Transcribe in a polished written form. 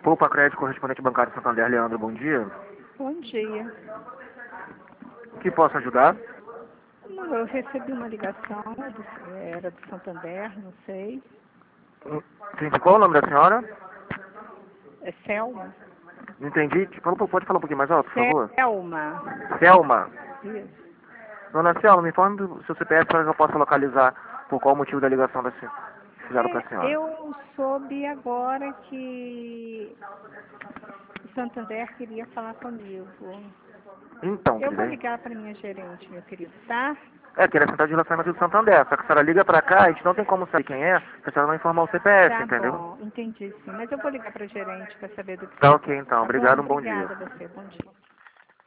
Poupa Crédito, correspondente bancário Santander, Leandro, bom dia. Bom dia. Que posso ajudar? Não, eu recebi uma ligação, era do Santander, não sei. Sim, qual o nome da senhora? É Selma? Não entendi. Pode falar um pouquinho mais alto, por favor? Selma. Selma. Isso. Dona Selma, me informe do seu CPF para que eu possa localizar por qual motivo da ligação que fizeram para a senhora. Eu soube agora que o Santander queria falar comigo. Então, Eu vou querida, ligar para minha gerente, meu querido, tá? que ele é central de relacionamento do Santander, só que a senhora liga para cá, a gente não tem como saber quem é, se a senhora não informar o CPF, Tá entendeu? bom, entendi sim. Mas eu vou ligar para a gerente para saber do que Tá se ok trata, então, tá bom? obrigado, um bom dia. Obrigada a você, bom dia.